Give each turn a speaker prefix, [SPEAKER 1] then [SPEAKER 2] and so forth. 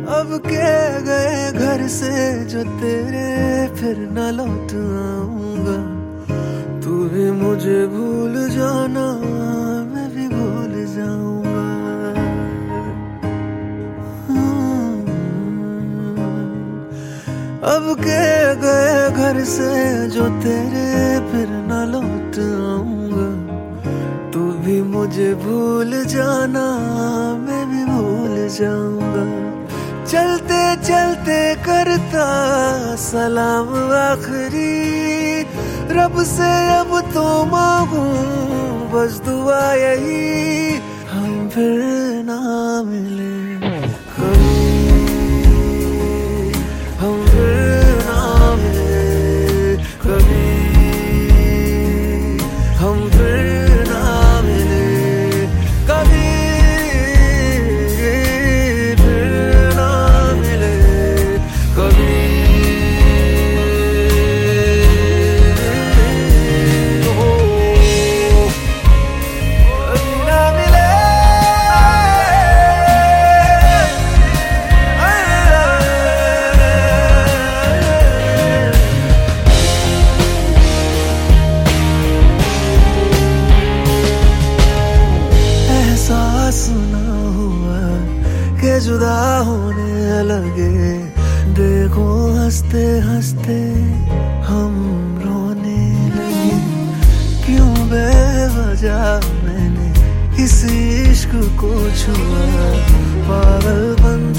[SPEAKER 1] अब के गए घर से जो तेरे फिर न लौट आऊंगा। तू भी मुझे भूल जाना, मैं भी भूल जाऊंगा। अब के गए घर से जो तेरे फिर न लौट आऊंगा। तू भी मुझे भूल जाना, मैं भी भूल जाऊंगा। चलते चलते करता सलाम आखिरी, रब से अब तो मांगू बस दुआ यही, हम फिर ना मिले कभी, हम फिर ना मिले कभी, हम फिर ना मिले कभी, फिर ना मिले कभी। सुना हुआ के जुदा होने लगे, देखो हंसते हंसते हम रोने लगे। क्यों बेवजह मैंने इस इश्क को छुआ, पागलपन